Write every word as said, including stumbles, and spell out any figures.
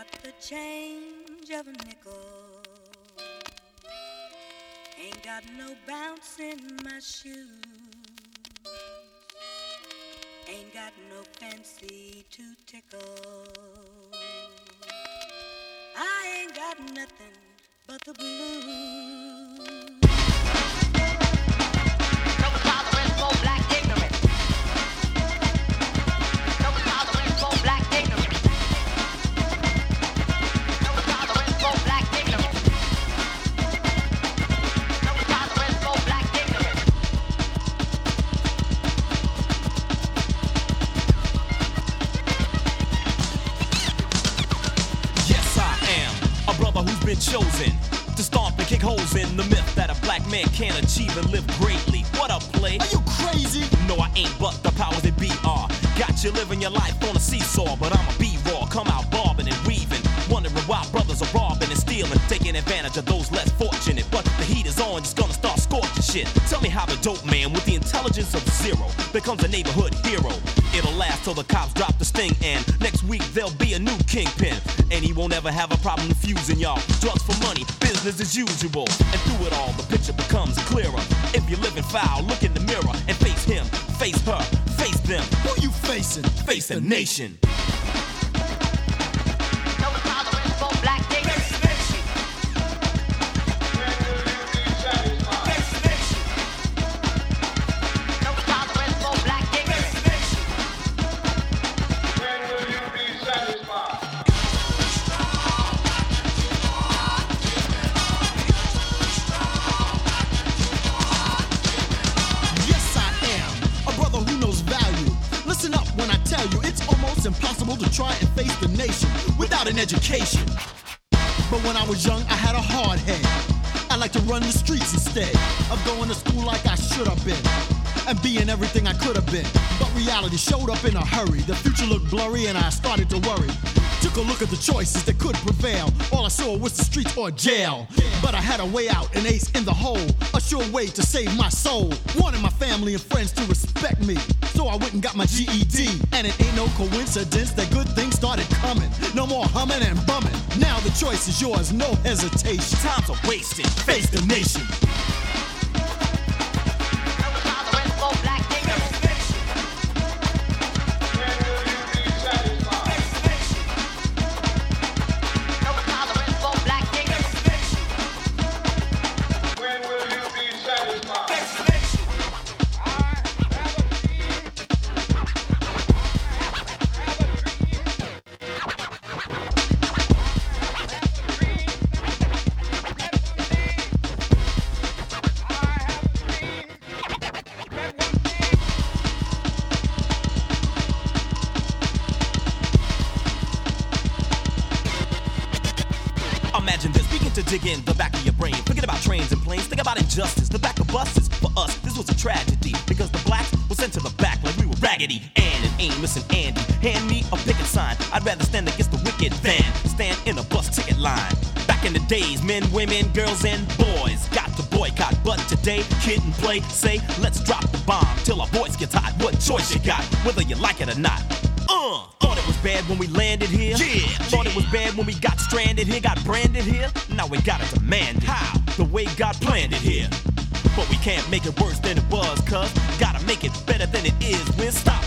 got the change of a nickel. Ain't got no bounce in my shoes. Ain't got no fancy to tickle. I ain't got nothing but the blues. No tolerance for black ignorance. No tolerance for black ignorance. No tolerance for black ignorance. No tolerance for black ignorance. Yes, I am a brother who's been chosen to stomp and kick holes in the myth that a black man can't achieve and live greatly. What a play! Are you crazy? No, I ain't, but the powers that be are. Got you living your life on a seesaw, but I'm a B-raw, come out bobbing and weaving, wondering why brothers are robbing and stealing, taking advantage of those less fortunate. But the heat is on, just gonna start scorching shit. Tell me how the dope man with the intelligence of zero becomes a neighborhood hero. It'll last till the cops drop the sting, and next week there'll be a new kingpin, and he won't ever have a problem refusing y'all. Drugs for money, business as usual, and through it all the picture becomes clearer. If you're living foul, look in the mirror and face him, face her, face them. Who you facing? Face the nation. No tolerance for black ignorance. No tolerance for black ignorance. When will you be satisfied? Yes, I am a brother who knows value. Listen up when I tell you it's almost impossible to try and face the nation without an education. But when I was young, I had a hard head. I like to run the streets instead of going to school like I should have been and being everything I could have been. But reality showed up in a hurry. The future looked blurry and I started to worry. Took a look at the choices that could prevail. All I saw was the streets or jail. But I had a way out, an ace in the hole, a sure way to save my soul. Wanted my family and friends to respect me, so I went and got my G E D. And it ain't no coincidence that good things started coming. No more humming and bumming. Now the choice is yours, no hesitation. Times are wasted, face the nation. No tolerance for black ignorance. When will you be satisfied? No tolerance for black ignorance. When will you be satisfied? Imagine this, begin to dig in the back of your brain. Forget about trains and planes, think about injustice. The back of buses, for us, this was a tragedy, because the blacks were sent to the back like we were Raggedy Ann and Amos and Andy. Hand me a picket sign, I'd rather stand against the wicked than stand in a bus ticket line. Back in the days, men, women, girls, and boys got to boycott, but today, kid and play, say, let's drop the bomb till our voice gets hot. What choice you got, whether you like it or not? Uh, thought it was bad when we landed here. Yeah. Thought it was bad when we got stranded here, got branded here. Now we gotta demand it. How? The way God planned it here. But we can't make it worse than it was, cuz gotta make it better than it is. We'll stop